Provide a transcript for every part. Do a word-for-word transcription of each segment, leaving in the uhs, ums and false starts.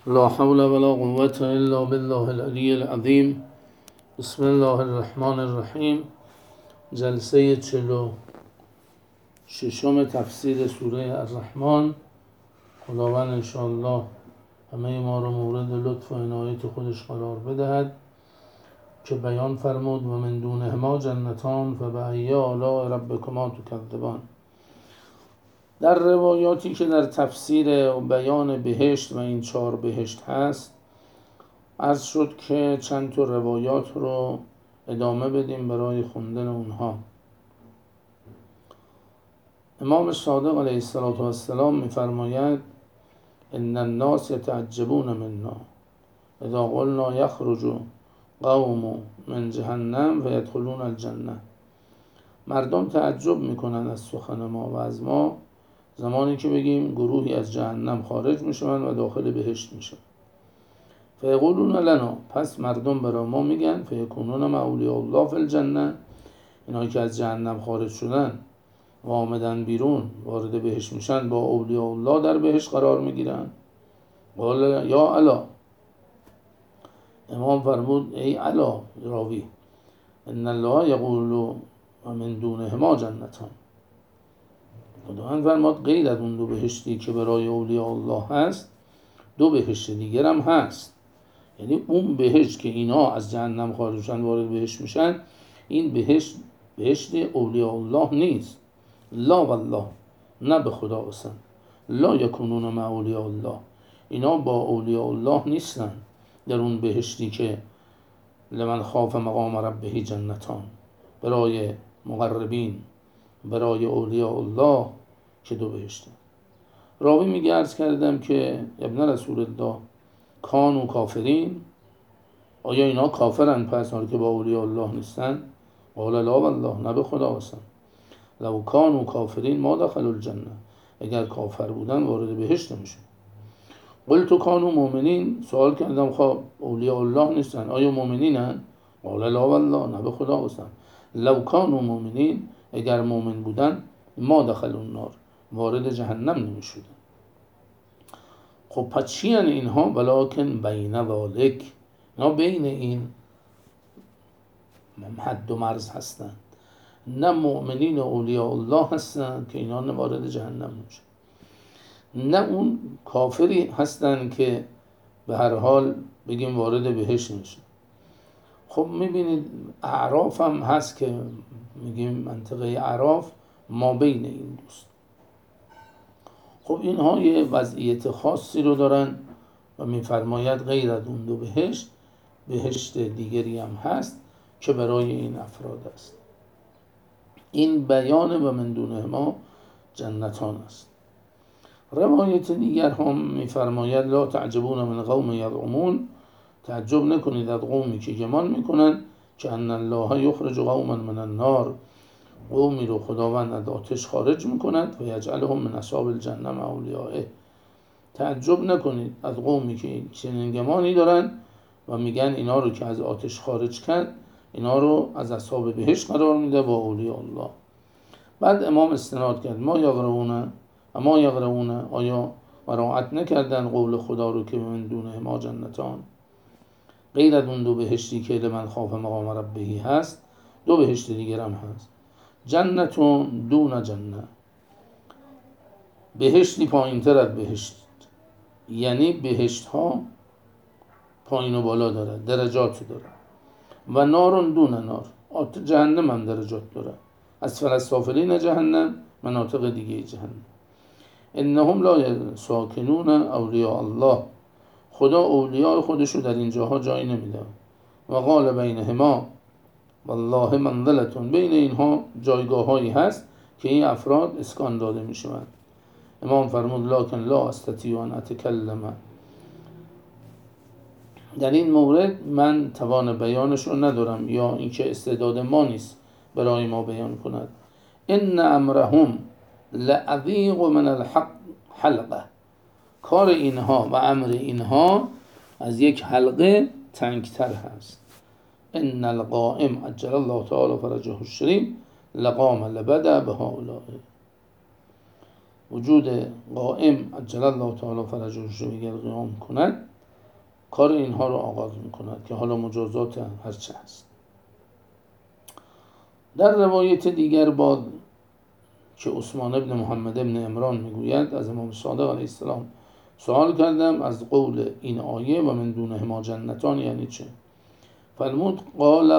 لا حول ولا قوة إلا بالله العلی العظیم. بسم الله الرحمن الرحیم. جلسه چهل و ششم تفسیر سوره الرحمن. خداوند انشاءالله همه ما رو مورد لطف و عنایت خودش قرار بدهد که بیان فرمود و من دونهما جنتان فبأی آلاء ربکما تکذبان. در روایاتی که در تفسیر و بیان بهشت و این چهار بهشت هست، عرض شد که چند تا روایات رو ادامه بدیم برای خوندن اونها. امام صادق علیه السلام می‌فرماید ان الناس یتعجبون منا اذا قلنا یخرج قوم من جهنم و یدخلون الجنه. مردم تعجب میکنن از سخن ما و از ما زمانی که بگیم گروهی از جهنم خارج میشن و داخل بهشت میشن. فیقولون لنا، پس مردم برای ما میگن فیکونون مع اولیاء الله فی الجنه، اینایی که از جهنم خارج شدن و آمدن بیرون وارد بهشت میشن با اولیاء الله در بهشت قرار میگیرن. قال یا الا، امام فرمود ای الا راوی، ان الله یقول و من دونهما جنتان. خداوند فرمود غیر از اون دو بهشتی که برای اولیاء الله هست، دو بهشت دیگر هم هست. یعنی اون بهشت که اینا از جهنم خارج میشن وارد بهشت میشن، این بهشت بهشت اولیاء الله نیست. لا والله، نه به خدا قسم. لا یکونون مع اولیاء الله، اینا با اولیاء الله نیستن در اون بهشتی که لمن خاف مقام ربه جنتان، برای مقربین، برای اولیاء الله که دو بهشته. راوی میگه عرض کردم که ابن رسول الله کانوا کافرین، آیا اینا کافرن پس که با اولیاء الله نیستن؟ قال لا والله، نه به خدا قسم. لو کانوا کافرین ما دخلوا الجنه، اگر کافر بودن وارد بهشت نمیشن. قلت کانوا مؤمنین، سوال کردم خب اولیاء الله نیستن آیا مؤمنینن؟ قال لا والله، نه به خدا قسم. لو کانوا مؤمنین، اگر مؤمن بودن ما دخلوا النار، وارد جهنم نمیشدن. خب پس چی یعنی اینها؟ ولکن بین ذالک، اینا بین این حد و مرز هستند. نه مؤمنین اولیاء الله هستند که اینا وارد جهنم نمیشن، نه اون کافری هستند که به هر حال بگیم وارد بهشت نمیشن. خب میبینید اعراف هم هست که میگیم منطقه اعراف ما بین این دوست. خب اینها یه وضعیت خاصی رو دارن و میفرماید غیر از اون دو بهشت، بهشت دیگری هم هست که برای این افراد است. این بیان و من دونهما جنتان است. روایت دیگر هم میفرماید لا تعجبون من قوم یزعمون، تعجب نکنید از قومی که گمان میکنن که ان الله یخرج قوما من النار، قومی رو خداوند از آتش خارج میکند و یجعلهم من اصحاب الجنه اولیاءه. تعجب نکنید از قومی که چنین گمانی دارن و میگن اینا رو که از آتش خارج کرد اینا رو از اصحاب بهشت قرار میده با اولیاء الله. بعد امام استناد کرد ما یقرؤون اما یقرؤون، آیا مراعات نکردن قول خدا رو که من دونه ما جنتان، غیر از اون دو بهشتی که لمن خاف مقام ربه هست، دو بهشت دیگر هم هست. جنتون دون جنه، بهشتی پایین تر از بهشت، یعنی بهشت ها پایین و بالا داره، درجات داره. و نارون دون نار، جهنم هم درجات داره. اسفل السافلین جهنم، مناطق دیگه جهنم. انهم لا ساکنون اولیاء الله، خدا اولیاء خودشو در اینجاها جای نمیده. و قال بینهما والله منزلتون، بین اینها جایگاه هایی هست که این افراد اسکان داده میشوند. امام فرمود لکن لا استطیع ان اتکلم، در این مورد من توان بیانش رو ندارم یا اینکه استعداد ما نیست برای ما بیان کند. ان امرهم لعذیق من الحق حلقه، کار اینها و امر اینها از یک حلقه تنگتر هست. ان القائم عجل الله تعالی فرجه الشریف لقام لبدا به هؤلاء، وجود قائم عجل الله تعالی فرجه الشریف اگر قیام کند کار اینها رو آغاز میکند که حالا مجازات هرچه هست. در روایت دیگر با که عثمان ابن محمد ابن عمران میگوید از امام صادق علیه السلام سوال کردم از قول این آیه و من دونهما جنتان یعنی چه؟ فرمود قال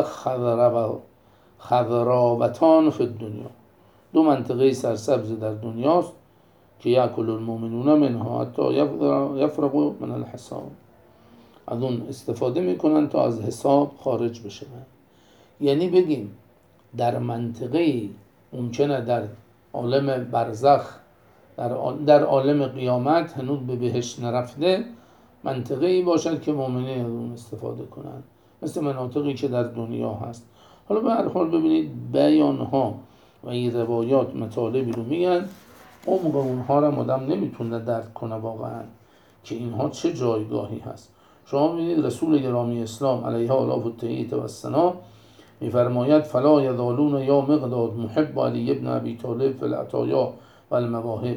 خضراوتان فی الدنیا، دو منطقه سرسبز در دنیاست که یأکل المؤمنون منها حتی یفرغوا من الحساب، از اون استفاده میکنن تا از حساب خارج بشه. یعنی بگیم در منطقه ممکنه در عالم برزخ، در در عالم قیامت هنوز به بهشت نرفته، منطقه‌ای باشد که مؤمنین از اون استفاده کنن، مثل مناطقی که در دنیا هست. حالا به هر حال ببینید بیان‌ها و این روایات مطالبی رو میگن، عمق اونها رو آدم نمیتونه درک کنه واقعا که اینها چه جایگاهی هست. شما ببینید رسول گرامی اسلام علیه آلاف التحیة و الثنا میفرماید فلا یزالون یا مقداد محب علی ابن ابی طالب فی العطایا و المواهب،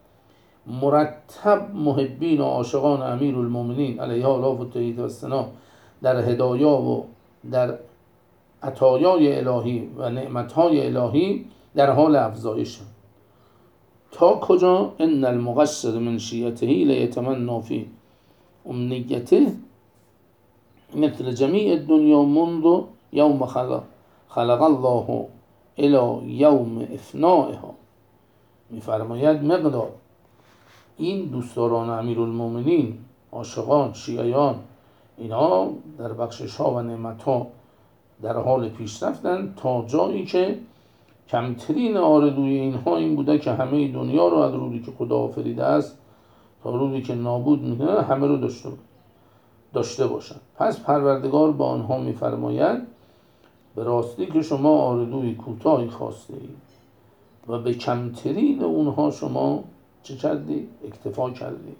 مرتب محبین و عاشقان امیر المؤمنین علیه آلاف التحیة و الثنا در هدایا و در عطایای الهی و نعمتهای الهی در حال افزایش. تا کجا؟ ان المقصر من شیعته لیتمنی فی امنیته مثل جمیع الدنیا منذ یوم خلق خلق الله الی یوم افنائها. میفرماید مقدار این دوستداران امیرالمومنین، عاشقان، شیعیان، اینا در بخشش ها و نعمت ها در حال پیشرفتن تا جایی که کمترین آرزوی اینها این بوده که همه دنیا رو از روزی که خدا آفریده است تا روزی که نابود میکنه همه رو داشته داشته باشن. پس پروردگار با آنها میفرماید به راستی که شما آرزوی کوتاهی خواسته اید و به کمترین اونها شما چه کردی؟ اکتفا کردی.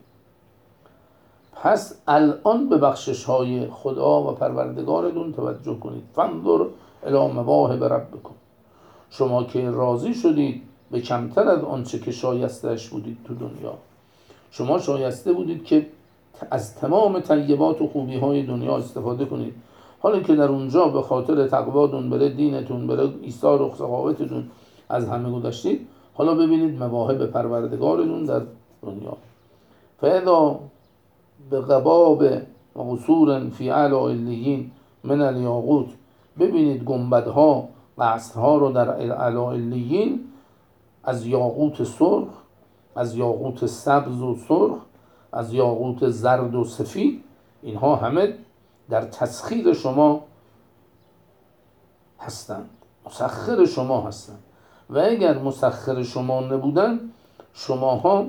پس الان به بخشش های خدا و پروردگارتون توجه کنید. فانظر الی مواهب ربکم، شما که راضی شدید به کمتر از آنچه که شایسته‌اش بودید تو دنیا، شما شایسته بودید که از تمام طیبات و خوبی های دنیا استفاده کنید، حالا که در اونجا به خاطر تقواتون بره دینتون بره ایثار و سخاوتتون از همه گذشتید، حالا ببینید مواهب پروردگارتون در دنیا. فاذا بقباب و قصور فی اعلی علیین من الیاقوت، ببینید گنبدها قصرها رو در اعلی علیین از یاقوت سرخ، از یاقوت سبز و سرخ، از یاقوت زرد و سفید، اینها همه در تسخیر شما هستند، مسخر شما هستند. و اگر مسخر شما نبودن شماها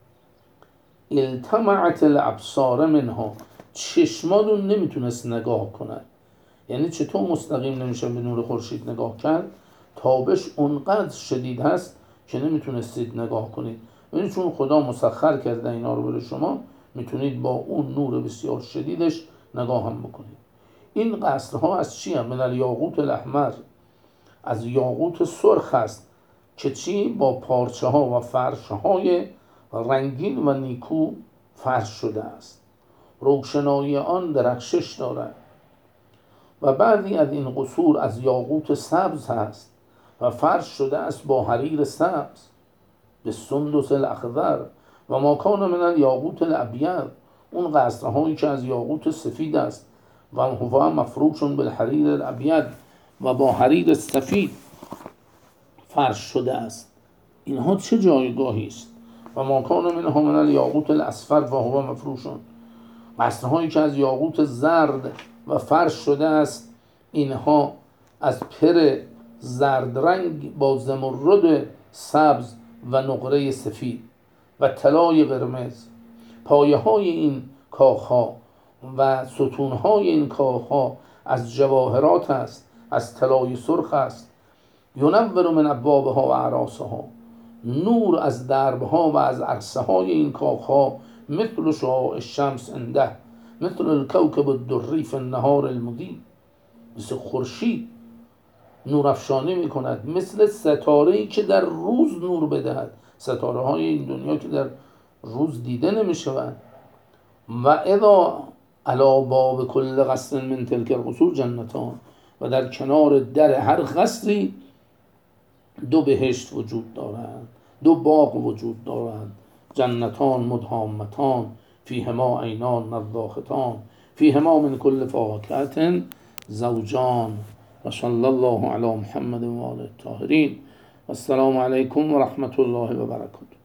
التمعت الابصار منها، چشماتون نمیتونست نگاه کنن. یعنی چطور مستقیم نمیشه به نور خورشید نگاه کرد؟ تابش اونقدر شدید هست که نمیتونستید نگاه کنید. یعنی چون خدا مسخر کرده اینا رو برای شما، میتونید با اون نور بسیار شدیدش نگاه هم بکنید. این قصرها از چی هم؟ من الیاقوت الاحمر، از یاقوت سرخ است که چی؟ با پارچه ها و فرش های رنگین و نیکو فرش شده است، روشنایی آن درخشش دارد. و بعضی از این قصور از یاقوت سبز هست و فرش شده است با حریر سبز به سندس الاخضر و ما کان من الیاقوت الابیض، اون قصرهایی که از یاقوت سفید است و هو مفروش بالحریر الابیض و با حریر سفید فرش شده است، اینها چه جایگاهی است؟ و ما کان منها من الیاقوت الاصفر و هو مفروش، قصرهایی که از یاقوت زرد و فرش شده است، اینها از پر زرد رنگ با زمرد سبز و نقره سفید و طلای قرمز. پایه های این کاخها و ستون های این کاخها از جواهرات است، از طلای سرخ است. ینور من ابوابها و اعراسها، نور از دربها و از عرصه های این کاخها مثل شعاع الشمس عنده، مثل الکوکب الدری فی النهار المضیء، مثل خورشید نور افشانی می کند، مثل ستاره‌ای که در روز نور بدهد. ستاره های این دنیا که در روز دیده نمی شوند. و اذا علی باب کل قصر من تلک القصور جنتان، و در کنار در هر قصری دو بهشت وجود دارند، دو باغ وجود دارند. جنتان مدهامتان فیهما عینان نضاختان فیهما من کل فاکهة زوجان. و صلی الله علی محمد و آله الطاهرین. و السلام علیکم و رحمت الله و برکاته.